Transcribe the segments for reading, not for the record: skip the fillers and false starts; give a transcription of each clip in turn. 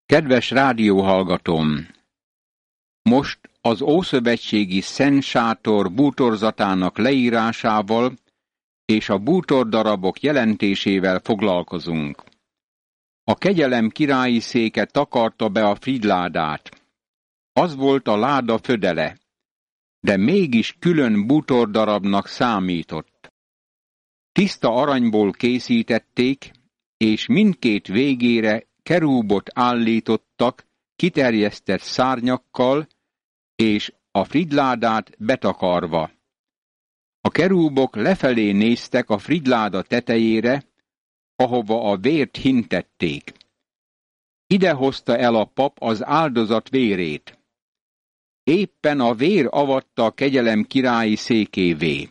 Kedves rádióhallgatóm! Most az ószövetségi Szent Sátor bútorzatának leírásával és a bútordarabok jelentésével foglalkozunk. A kegyelem királyi széke takarta be a fridládát. Az volt a láda födele, de mégis külön bútordarabnak számított. Tiszta aranyból készítették, és mindkét végére kerúbot állítottak kiterjesztett szárnyakkal, és a fridládát betakarva. A kerúbok lefelé néztek a fridláda tetejére, ahova a vért hintették. Ide hozta el a pap az áldozat vérét. Éppen a vér avatta a kegyelem királyi székévé.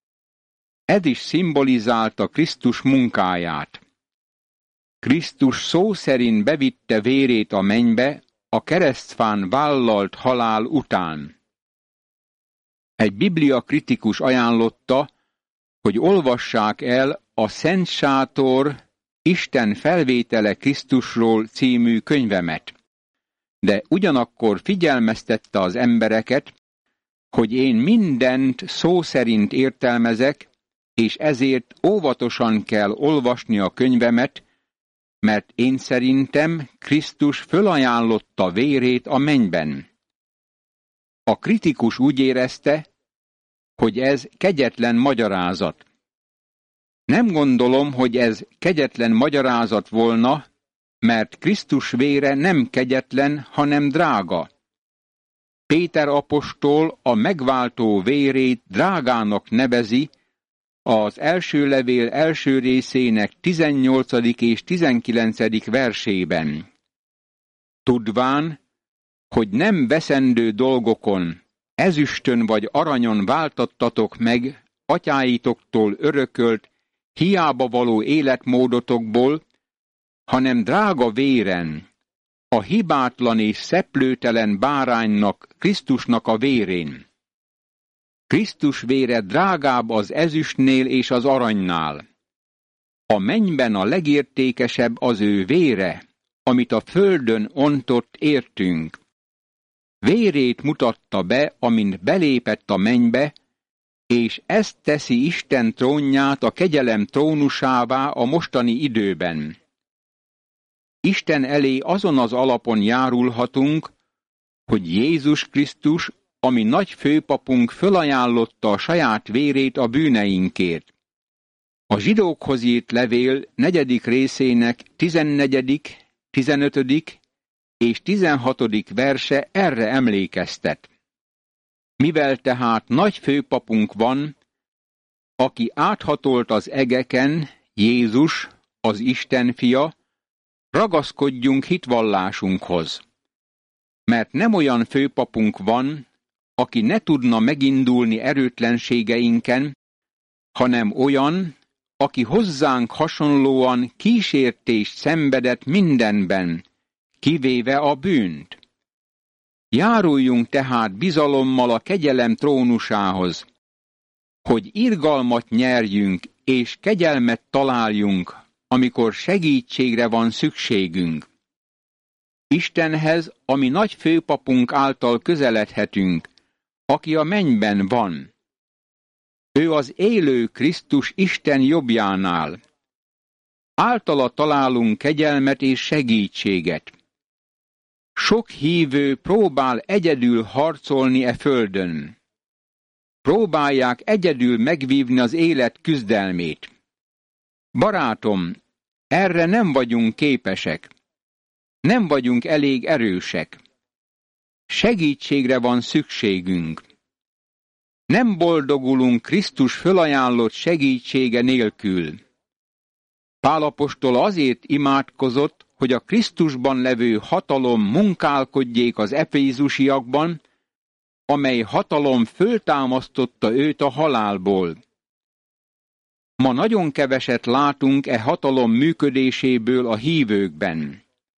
Ez is szimbolizálta Krisztus munkáját. Krisztus szó szerint bevitte vérét a mennybe a keresztfán vállalt halál után. Egy Biblia kritikus ajánlotta, hogy olvassák el a Szent Sátor Isten felvétele Krisztusról című könyvemet, de ugyanakkor figyelmeztette az embereket, hogy én mindent szó szerint értelmezek, és ezért óvatosan kell olvasni a könyvemet, mert én szerintem Krisztus fölajánlotta vérét a mennyben. A kritikus úgy érezte, hogy ez kegyetlen magyarázat. Nem gondolom, hogy ez kegyetlen magyarázat volna, mert Krisztus vére nem kegyetlen, hanem drága. Péter apostol a megváltó vérét drágának nevezi, az első levél első részének 18. és 19. versében. Tudván, hogy nem veszendő dolgokon, ezüstön vagy aranyon váltattatok meg atyáitoktól örökölt, hiába való életmódotokból, hanem drága véren, a hibátlan és szeplőtelen báránynak, Krisztusnak a vérén. Krisztus vére drágább az ezüstnél és az aranynál. A mennyben a legértékesebb az ő vére, amit a földön ontott értünk. Vérét mutatta be, amint belépett a mennybe, és ezt teszi Isten trónját a kegyelem trónusává a mostani időben. Isten elé azon az alapon járulhatunk, hogy Jézus Krisztus, ami nagy főpapunk fölajánlotta a saját vérét a bűneinkért. A zsidókhoz írt levél 4. részének 14., 15. és 16. verse erre emlékeztet. Mivel tehát nagy főpapunk van, aki áthatolt az egeken, Jézus, az Isten fia, ragaszkodjunk hitvallásunkhoz. Mert nem olyan főpapunk van, aki ne tudna megindulni erőtlenségeinken, hanem olyan, aki hozzánk hasonlóan kísértést szenvedett mindenben, kivéve a bűnt. Járuljunk tehát bizalommal a kegyelem trónusához, hogy irgalmat nyerjünk és kegyelmet találjunk, amikor segítségre van szükségünk. Istenhez, ami nagy főpapunk által közeledhetünk, aki a mennyben van. Ő az élő Krisztus Isten jobbjánál. Általa találunk kegyelmet és segítséget. Sok hívő próbál egyedül harcolni e földön. Próbálják egyedül megvívni az élet küzdelmét. Barátom, erre nem vagyunk képesek. Nem vagyunk elég erősek. Segítségre van szükségünk. Nem boldogulunk Krisztus fölajánlott segítsége nélkül. Pál apostol azért imádkozott, hogy a Krisztusban levő hatalom munkálkodjék az efézusiakban, amely hatalom föltámasztotta őt a halálból. Ma nagyon keveset látunk e hatalom működéséből a hívőkben.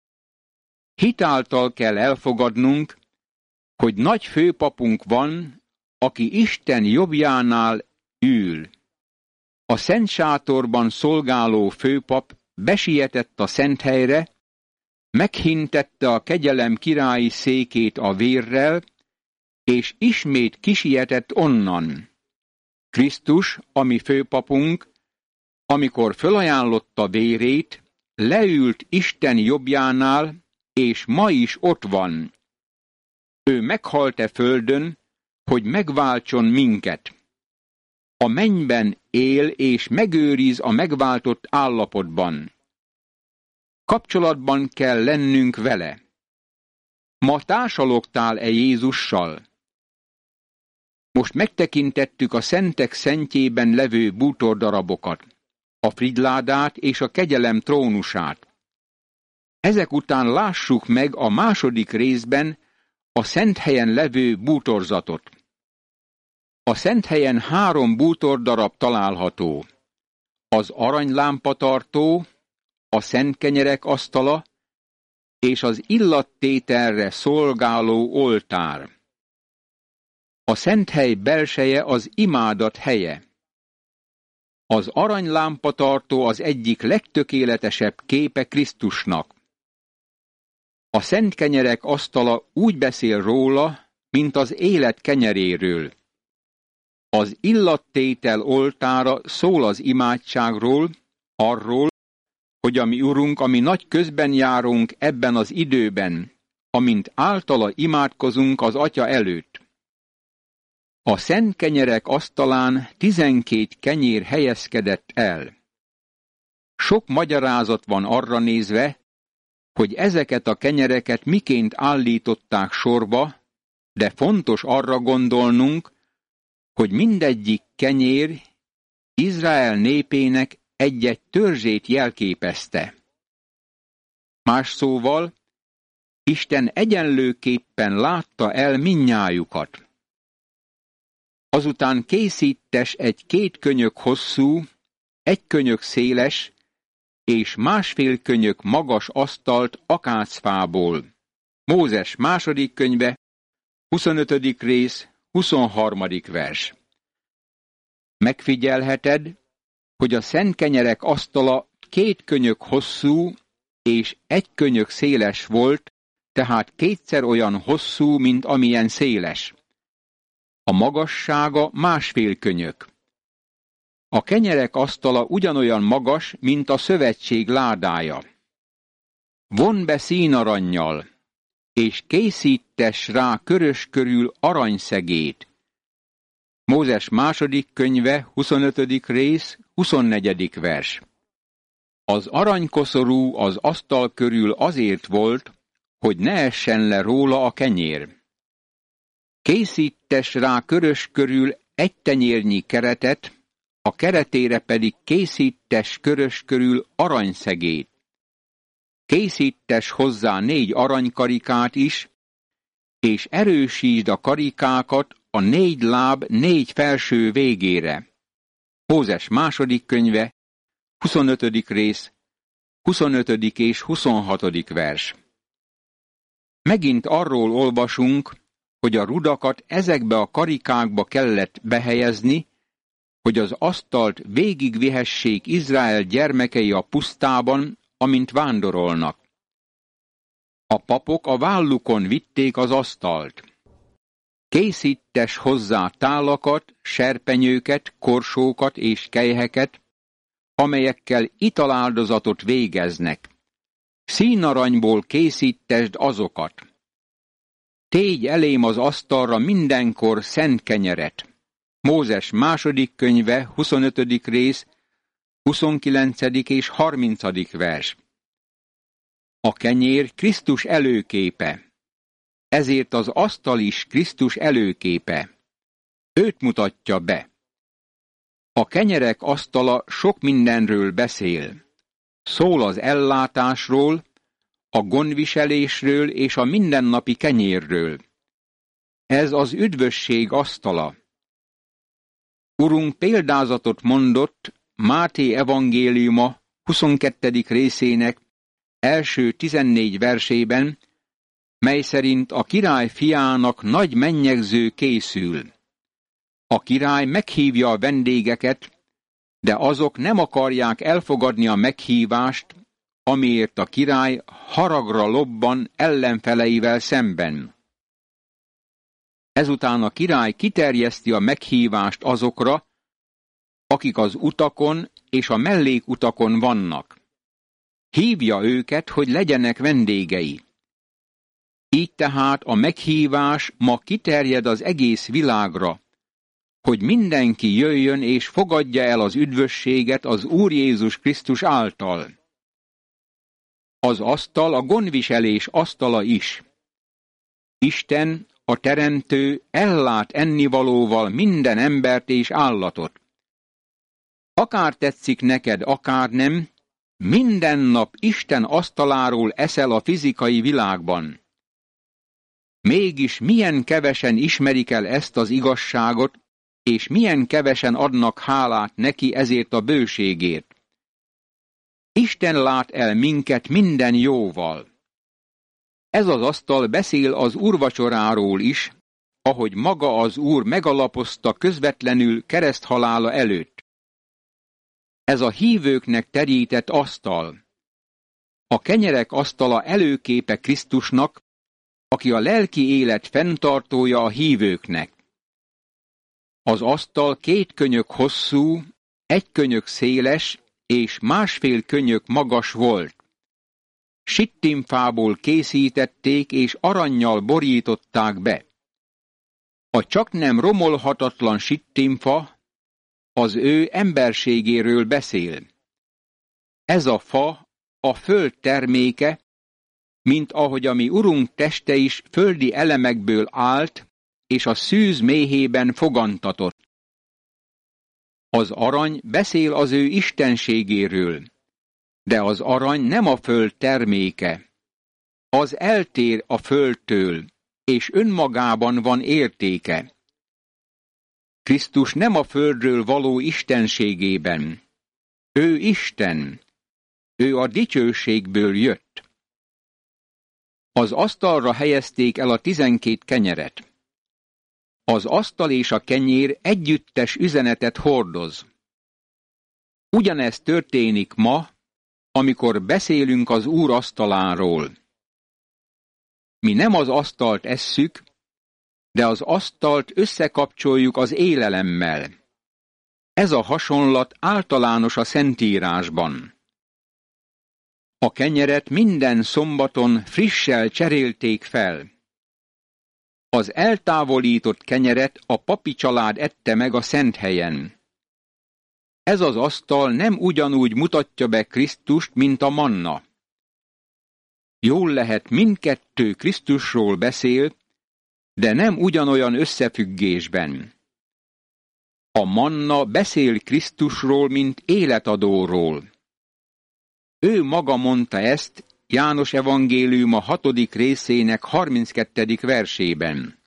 Hitáltal kell elfogadnunk, hogy nagy főpapunk van, aki Isten jobbjánál ül. A Szent Sátorban szolgáló főpap besietett a Szenthelyre, meghintette a kegyelem királyi székét a vérrel, és ismét kisietett onnan. Krisztus, a mi főpapunk, amikor fölajánlotta vérét, leült Isten jobbjánál, és ma is ott van. Ő meghalt földön, hogy megváltson minket. A mennyben él és megőriz a megváltott állapotban. Kapcsolatban kell lennünk vele. Ma társalogtál-e Jézussal? Most megtekintettük a szentek szentjében levő bútordarabokat, a frigyládát és a kegyelem trónusát. Ezek után lássuk meg a második részben a szent helyen levő bútorzatot. A szent helyen 3 bútordarab található. Az aranylámpatartó, a szent kenyerek asztala és az illattételre szolgáló oltár. A szent hely belseje az imádat helye. Az aranylámpatartó az egyik legtökéletesebb képe Krisztusnak. A szent kenyerek asztala úgy beszél róla, mint az élet kenyeréről. Az illattétel oltára szól az imádságról, arról, hogy a mi Urunk, ami nagy közben járunk ebben az időben, amint általa imádkozunk az Atya előtt. A szent kenyerek asztalán 12 kenyér helyezkedett el. Sok magyarázat van arra nézve, hogy ezeket a kenyereket miként állították sorba, de fontos arra gondolnunk, hogy mindegyik kenyér Izrael népének egy-egy törzsét jelképezte. Más szóval, Isten egyenlőképpen látta el mindnyájukat. Azután készíttes egy 2 könyök hosszú, 1 könyök széles és 1,5 könyök magas asztalt akácfából. Mózes második könyve, 25. rész, 23. vers. Megfigyelheted, hogy a szent kenyerek asztala 2 könyök hosszú és 1 könyök széles volt, tehát 2-szer olyan hosszú, mint amilyen széles. A magassága 1,5 könyök. A kenyerek asztala ugyanolyan magas, mint a szövetség ládája. Vond be színarannyal, és készítess rá körös körül aranyszegét. Mózes második könyve, 25. rész, 24. vers. Az aranykoszorú az asztal körül azért volt, hogy ne essen le róla a kenyér. Készíttes rá körös körül 1 tenyérnyi keretet, a keretére pedig készíttes körös körül aranyszegét. Készíttes hozzá 4 aranykarikát is, és erősítsd a karikákat a 4 láb 4 felső végére. Mózes második könyve, 25. rész, 25. és 26. vers. Megint arról olvasunk, hogy a rudakat ezekbe a karikákba kellett behelyezni, hogy az asztalt végigvihessék Izrael gyermekei a pusztában, amint vándorolnak. A papok a vállukon vitték az asztalt. Készíttes hozzá tálakat, serpenyőket, korsókat és kelyheket, amelyekkel italáldozatot végeznek. Színaranyból készíttesd azokat. Tégy elém az asztalra mindenkor szent kenyeret. Mózes második könyve, 25. rész, 29. és 30. vers. A kenyér Krisztus előképe, ezért az asztal is Krisztus előképe. Őt mutatja be. A kenyerek asztala sok mindenről beszél. Szól az ellátásról, a gondviselésről és a mindennapi kenyérről. Ez az üdvösség asztala. Urunk példázatot mondott Máté evangéliuma 22. részének első 14 versében, mely szerint a király fiának nagy mennyegző készül. A király meghívja a vendégeket, de azok nem akarják elfogadni a meghívást, amiért a király haragra lobban ellenfeleivel szemben. Ezután a király kiterjeszti a meghívást azokra, akik az utakon és a mellékutakon vannak. Hívja őket, hogy legyenek vendégei. Így tehát a meghívás ma kiterjed az egész világra, hogy mindenki jöjjön és fogadja el az üdvösséget az Úr Jézus Krisztus által. Az asztal a gondviselés asztala is. Isten, a Teremtő ellát ennivalóval minden embert és állatot. Akár tetszik neked, akár nem, minden nap Isten asztaláról eszel a fizikai világban. Mégis milyen kevesen ismerik el ezt az igazságot, és milyen kevesen adnak hálát neki ezért a bőségért. Isten lát el minket minden jóval. Ez az asztal beszél az úrvacsoráról is, ahogy maga az Úr megalapozta közvetlenül kereszthalála előtt. Ez a hívőknek terített asztal. A kenyerek asztala előképe Krisztusnak, aki a lelki élet fenntartója a hívőknek. Az asztal 2 könyök hosszú, 1 könyök széles és 1,5 könyök magas volt. Sittimfából készítették és arannyal borították be. A csaknem romolhatatlan sittimfa az ő emberségéről beszél. Ez a fa a föld terméke, mint ahogy a mi Urunk teste is földi elemekből állt, és a szűz méhében fogantatott. Az arany beszél az ő istenségéről, de az arany nem a föld terméke. Az eltér a földtől, és önmagában van értéke. Krisztus nem a földről való istenségében. Ő Isten. Ő a dicsőségből jött. Az asztalra helyezték el a 12 kenyeret. Az asztal és a kenyér együttes üzenetet hordoz. Ugyanez történik ma, amikor beszélünk az Úr asztaláról. Mi nem az asztalt esszük, de az asztalt összekapcsoljuk az élelemmel. Ez a hasonlat általános a Szentírásban. A kenyeret minden szombaton frissel cserélték fel. Az eltávolított kenyeret a papi család ette meg a szent helyen. Ez az asztal nem ugyanúgy mutatja be Krisztust, mint a manna. Jól lehet, mindkettő Krisztusról beszél, de nem ugyanolyan összefüggésben. A manna beszél Krisztusról, mint életadóról. Ő maga mondta ezt János evangéliuma 6. részének 32. versében.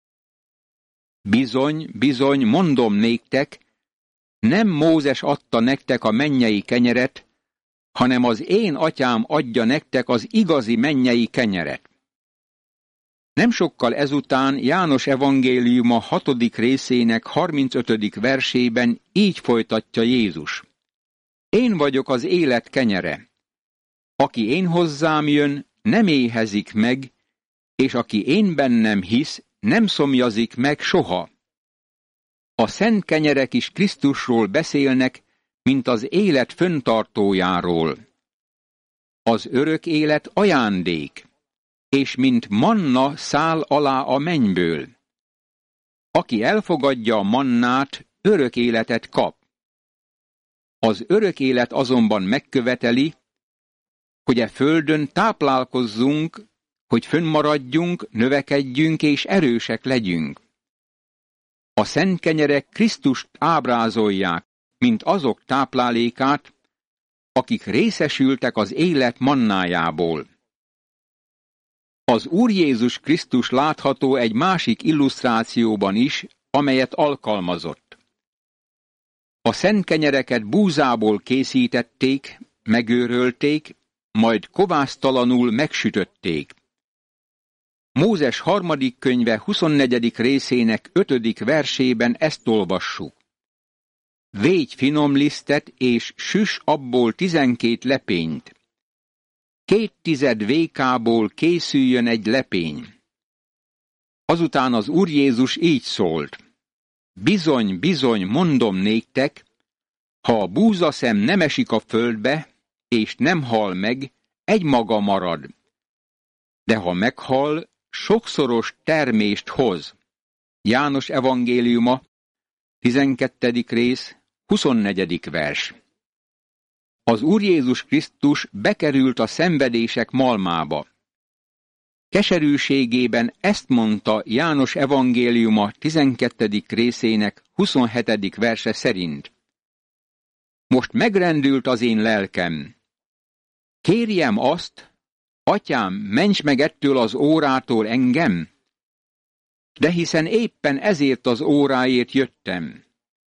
Bizony, bizony, mondom néktek, nem Mózes adta nektek a mennyei kenyeret, hanem az én atyám adja nektek az igazi mennyei kenyeret. Nem sokkal ezután János evangéliuma 6. részének 35. versében így folytatja Jézus. Én vagyok az élet kenyere. Aki én hozzám jön, nem éhezik meg, és aki én bennem hisz, nem szomjazik meg soha. A szent kenyerek is Krisztusról beszélnek, mint az élet fenntartójáról. Az örök élet ajándék, és mint manna száll alá a mennyből. Aki elfogadja a mannát, örök életet kap. Az örök élet azonban megköveteli, hogy e földön táplálkozzunk, hogy fönnmaradjunk, növekedjünk és erősek legyünk. A szent kenyerek Krisztust ábrázolják, mint azok táplálékát, akik részesültek az élet mannájából. Az Úr Jézus Krisztus látható egy másik illusztrációban is, amelyet alkalmazott. A szent kenyereket búzából készítették, megőrölték, majd kovásztalanul megsütötték. Mózes 3. könyve 24. részének 5. versében ezt olvassuk. Végy finom lisztet és süss abból 12 lepényt. 2 vékából készüljön egy lepény. Azután az Úr Jézus így szólt: bizony, bizony, mondom néktek, ha a búzaszem nem esik a földbe, és nem hal meg, egymaga marad. De ha meghal, sokszoros termést hoz. János evangéliuma, 12. rész, 24. vers. Az Úr Jézus Krisztus bekerült a szenvedések malmába. Keserűségében ezt mondta János evangéliuma 12. részének 27. verse szerint: most megrendült az én lelkem. Kérjem azt, Atyám, ments meg ettől az órától engem, de hiszen éppen ezért az óráért jöttem.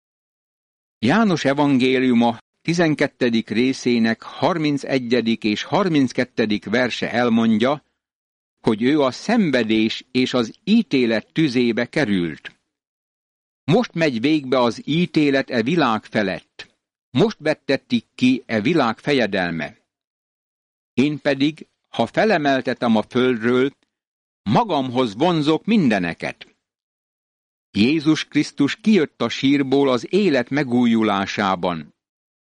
János evangéliuma 12. részének 31. és 32. verse elmondja, hogy ő a szenvedés és az ítélet tüzébe került. Most megy végbe az ítélet e világ felett. Most vettetik ki e világ fejedelme. Én pedig, ha felemeltetem a földről, magamhoz vonzok mindeneket. Jézus Krisztus kijött a sírból az élet megújulásában,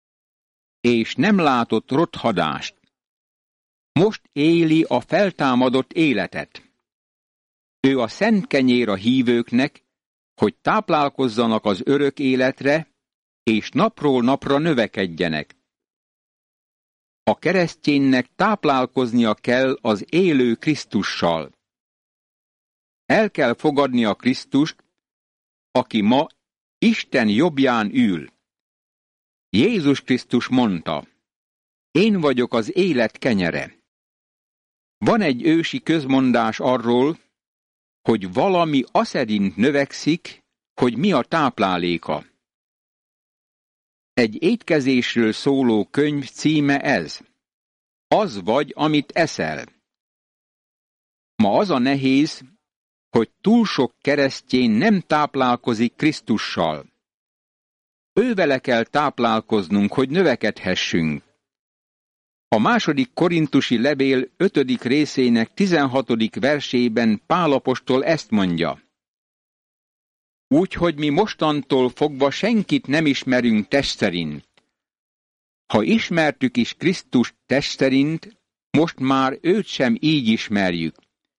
és nem látott rothadást. Most éli a feltámadott életet. Ő a szent kenyér a hívőknek, hogy táplálkozzanak az örök életre, és napról napra növekedjenek. A kereszténynek táplálkoznia kell az élő Krisztussal. El kell fogadni a Krisztust, aki ma Isten jobbján ül. Jézus Krisztus mondta: én vagyok az élet kenyere. Van egy ősi közmondás arról, hogy valami aszerint növekszik, hogy mi a tápláléka. Egy étkezésről szóló könyv címe ez: az vagy, amit eszel. Ma az a nehéz, hogy túl sok keresztény nem táplálkozik Krisztussal. Ővele kell táplálkoznunk, hogy növekedhessünk. A második korintusi levél 5. részének 16. versében Pál apostol ezt mondja: úgyhogy mi mostantól fogva senkit nem ismerünk test szerint. Ha ismertük is Krisztust test szerint, most már őt sem így ismerjük.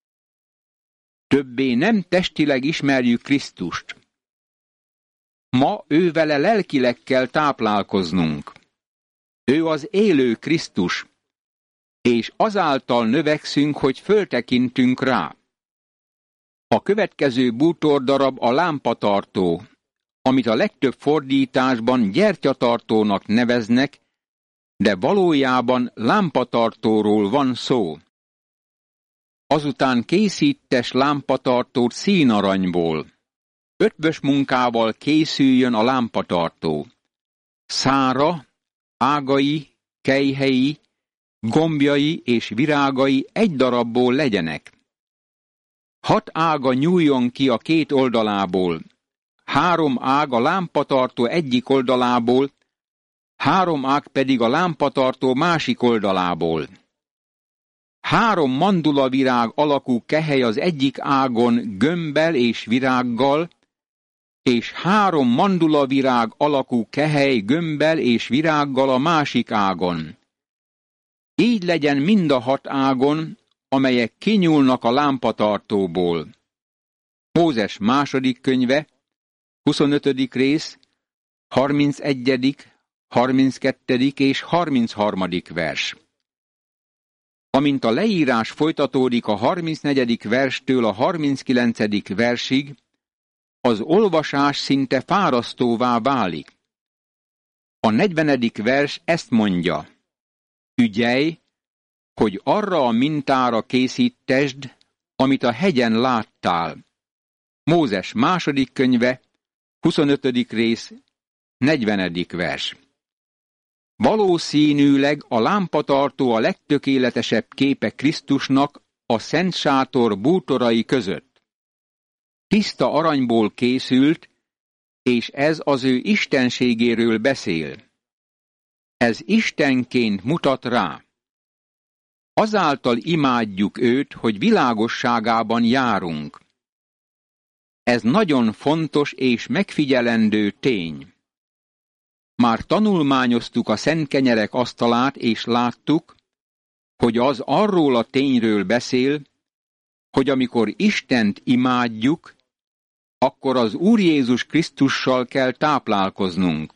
Többé nem testileg ismerjük Krisztust. Ma ővele lelkileg kell táplálkoznunk. Ő az élő Krisztus, és azáltal növekszünk, hogy föltekintünk rá. A következő bútordarab a lámpatartó, amit a legtöbb fordításban gyertyatartónak neveznek, de valójában lámpatartóról van szó. Azután készíttes lámpatartót színaranyból. Ötvös munkával készüljön a lámpatartó. Szára, ágai, kelyhei, gombjai és virágai egy darabból legyenek. 6 ága nyúljon ki a 2 oldalából, 3 ág a lámpatartó egyik oldalából, 3 ág pedig a lámpatartó másik oldalából. 3 mandulavirág alakú kehely az egyik ágon gömbbel és virággal, és 3 mandulavirág alakú kehely gömbbel és virággal a másik ágon. Így legyen mind a 6 ágon, amelyek kinyúlnak a lámpatartóból. Mózes második könyve, 25. rész, 31., 32. és 33. vers. Amint a leírás folytatódik a 34. verstől a 39. versig, az olvasás szinte fárasztóvá válik. A 40. vers ezt mondja: ügyelj, hogy arra a mintára készítesd, amit a hegyen láttál. Mózes második könyve, 25. rész, 40. vers. Valószínűleg a lámpatartó a legtökéletesebb képe Krisztusnak a Szent Sátor bútorai között. Tiszta aranyból készült, és ez az ő istenségéről beszél. Ez Istenként mutat rá. azáltal imádjuk őt, hogy világosságában járunk. Ez nagyon fontos és megfigyelendő tény. Már tanulmányoztuk a szent kenyerek asztalát, és láttuk, hogy az arról a tényről beszél, hogy amikor Istent imádjuk, akkor az Úr Jézus Krisztussal kell táplálkoznunk.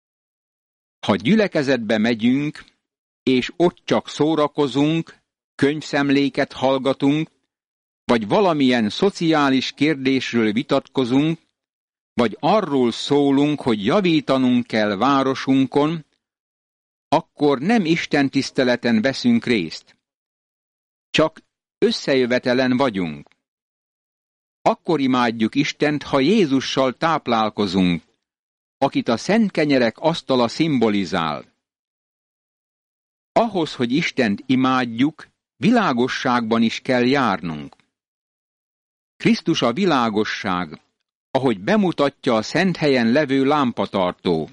Ha gyülekezetbe megyünk, és ott csak szórakozunk, könyvszemléket hallgatunk, vagy valamilyen szociális kérdésről vitatkozunk, vagy arról szólunk, hogy javítanunk kell városunkon, akkor nem istentiszteleten veszünk részt. Csak összejövetelen vagyunk. Akkor imádjuk Istent, ha Jézussal táplálkozunk, akit a szent kenyerek asztala szimbolizál. Ahhoz, hogy Istent imádjuk, világosságban is kell járnunk. Krisztus a világosság, ahogy bemutatja a szent helyen levő lámpatartó.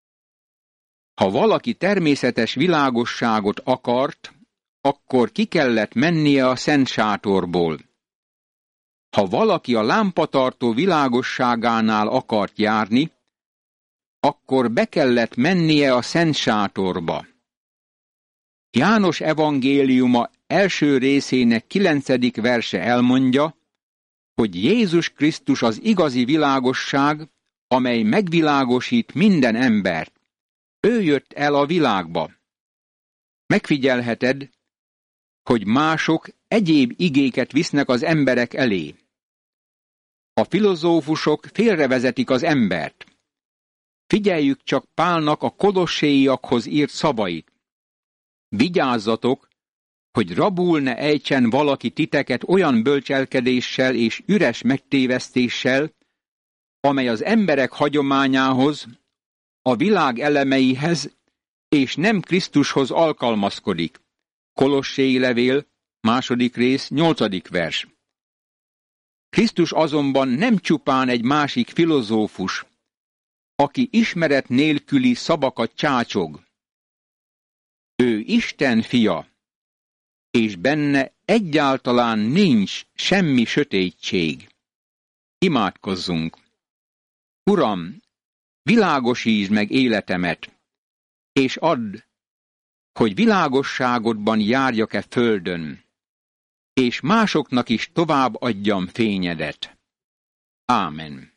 Ha valaki természetes világosságot akart, akkor ki kellett mennie a szent sátorból. Ha valaki a lámpatartó világosságánál akart járni, akkor be kellett mennie a szent sátorba. János evangéliuma első részének 9. verse elmondja, hogy Jézus Krisztus az igazi világosság, amely megvilágosít minden embert. Ő jött el a világba. Megfigyelheted, hogy mások egyéb igéket visznek az emberek elé. A filozófusok félrevezetik az embert. Figyeljük csak Pálnak a kolosséiakhoz írt szavait. Vigyázzatok, hogy rabul ne ejtsen valaki titeket olyan bölcselkedéssel és üres megtévesztéssel, amely az emberek hagyományához, a világ elemeihez és nem Krisztushoz alkalmazkodik. Kolossé levél, 2. rész, 8. vers. Krisztus azonban nem csupán egy másik filozófus, aki ismeret nélküli szavakat csácsog. Ő Isten fia, és benne egyáltalán nincs semmi sötétség. Imádkozzunk! Uram, világosítsd meg életemet, és add, hogy világosságodban járjak-e földön, és másoknak is tovább adjam fényedet. Ámen.